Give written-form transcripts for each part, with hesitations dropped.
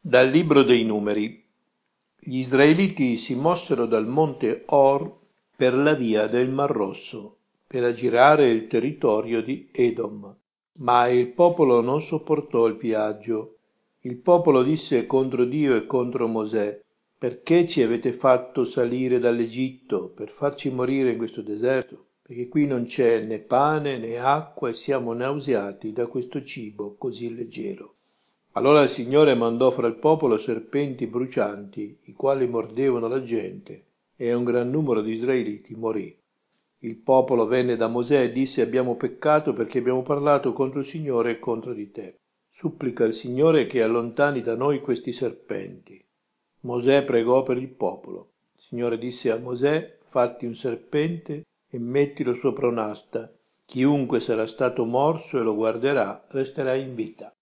Dal libro dei Numeri. Gli israeliti si mossero dal monte Or per la via del Mar Rosso, per aggirare il territorio di Edom. Ma il popolo non sopportò il viaggio. Il popolo disse contro Dio e contro Mosè: perché ci avete fatto salire dall'Egitto per farci morire in questo deserto? Perché qui non c'è né pane né acqua e siamo nauseati da questo cibo così leggero. Allora il Signore mandò fra il popolo serpenti brucianti, i quali mordevano la gente, e un gran numero di israeliti morì. Il popolo venne da Mosè e disse: abbiamo peccato perché abbiamo parlato contro il Signore e contro di te. Supplica il Signore che allontani da noi questi serpenti. Mosè pregò per il popolo. Il Signore disse a Mosè: fatti un serpente e mettilo sopra un'asta. Chiunque sarà stato morso e lo guarderà resterà in vita.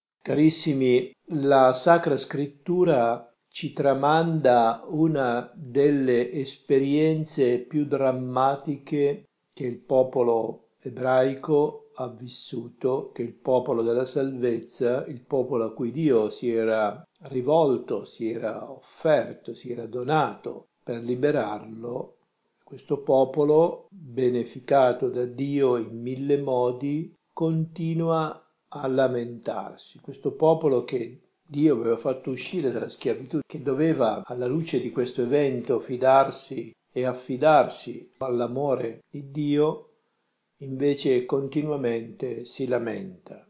Carissimi, la Sacra Scrittura ci tramanda una delle esperienze più drammatiche che il popolo ebraico ha vissuto, che il popolo della salvezza, il popolo a cui Dio si era rivolto, si era offerto, si era donato per liberarlo. Questo popolo, beneficato da Dio in mille modi, continua a lamentarsi. Questo popolo che Dio aveva fatto uscire dalla schiavitù, che doveva, alla luce di questo evento, fidarsi e affidarsi all'amore di Dio, invece continuamente si lamenta.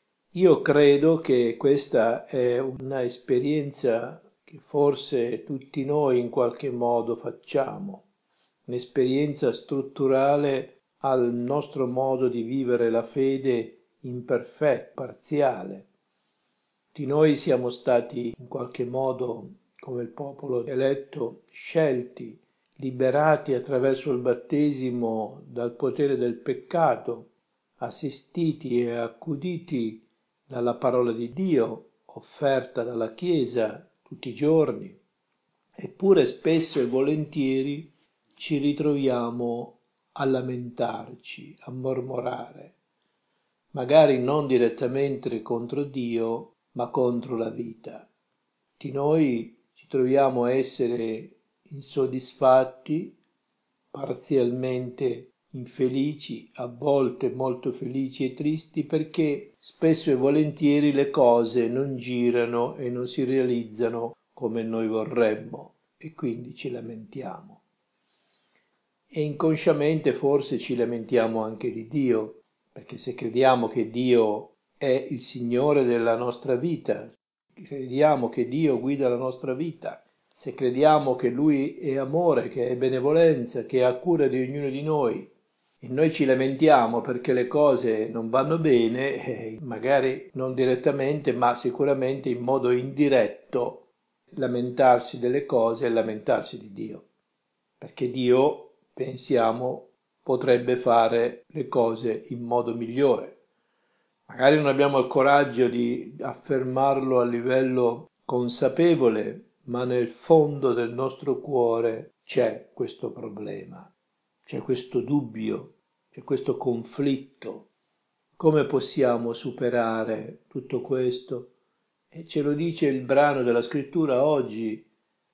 Io credo che questa è una esperienza che forse tutti noi in qualche modo facciamo, un'esperienza strutturale al nostro modo di vivere la fede imperfetto, parziale. Tutti noi siamo stati in qualche modo, come il popolo eletto, scelti, liberati attraverso il battesimo dal potere del peccato, assistiti e accuditi dalla parola di Dio, offerta dalla Chiesa tutti i giorni. Eppure spesso e volentieri ci ritroviamo a lamentarci, a mormorare, magari non direttamente contro Dio, ma contro la vita. Di noi ci troviamo a essere insoddisfatti, parzialmente infelici, a volte molto felici e tristi, perché spesso e volentieri le cose non girano e non si realizzano come noi vorremmo e quindi ci lamentiamo. E inconsciamente forse ci lamentiamo anche di Dio, perché se crediamo che Dio è il Signore della nostra vita, crediamo che Dio guida la nostra vita, se crediamo che Lui è amore, che è benevolenza, che ha cura di ognuno di noi, e noi ci lamentiamo perché le cose non vanno bene, magari non direttamente, ma sicuramente in modo indiretto, lamentarsi delle cose e lamentarsi di Dio, perché Dio, pensiamo, potrebbe fare le cose in modo migliore. Magari non abbiamo il coraggio di affermarlo a livello consapevole, ma nel fondo del nostro cuore c'è questo problema, c'è questo dubbio, c'è questo conflitto. Come possiamo superare tutto questo? E ce lo dice il brano della scrittura oggi.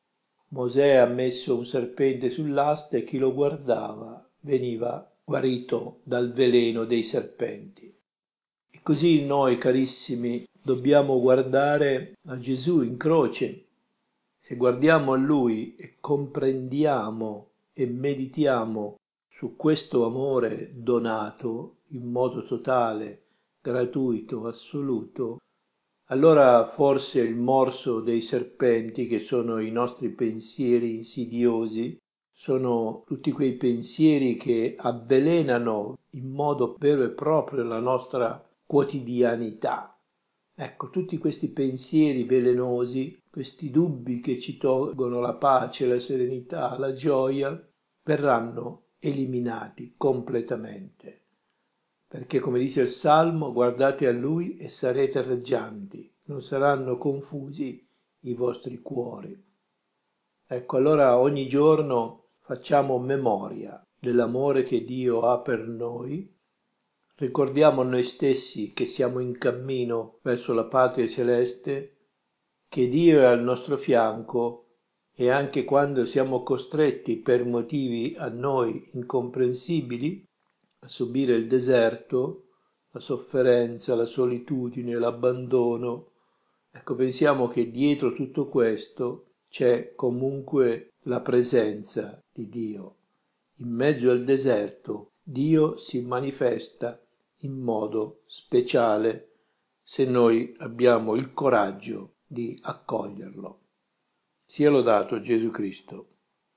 Mosè ha messo un serpente sull'asta e chi lo guardava veniva guarito dal veleno dei serpenti. E così noi, carissimi, dobbiamo guardare a Gesù in croce. Se guardiamo a Lui e comprendiamo e meditiamo su questo amore donato in modo totale, gratuito, assoluto, allora forse il morso dei serpenti, che sono i nostri pensieri insidiosi, sono tutti quei pensieri che avvelenano in modo vero e proprio la nostra quotidianità. Ecco, tutti questi pensieri velenosi, questi dubbi che ci tolgono la pace, la serenità, la gioia, verranno eliminati completamente. Perché, come dice il Salmo, guardate a Lui e sarete raggianti, non saranno confusi i vostri cuori. Ecco, allora ogni giorno facciamo memoria dell'amore che Dio ha per noi, ricordiamo a noi stessi che siamo in cammino verso la patria celeste, che Dio è al nostro fianco e anche quando siamo costretti per motivi a noi incomprensibili a subire il deserto, la sofferenza, la solitudine, l'abbandono, ecco, pensiamo che dietro tutto questo c'è comunque la presenza di Dio. In mezzo al deserto Dio si manifesta in modo speciale se noi abbiamo il coraggio di accoglierlo. Sia lodato Gesù Cristo.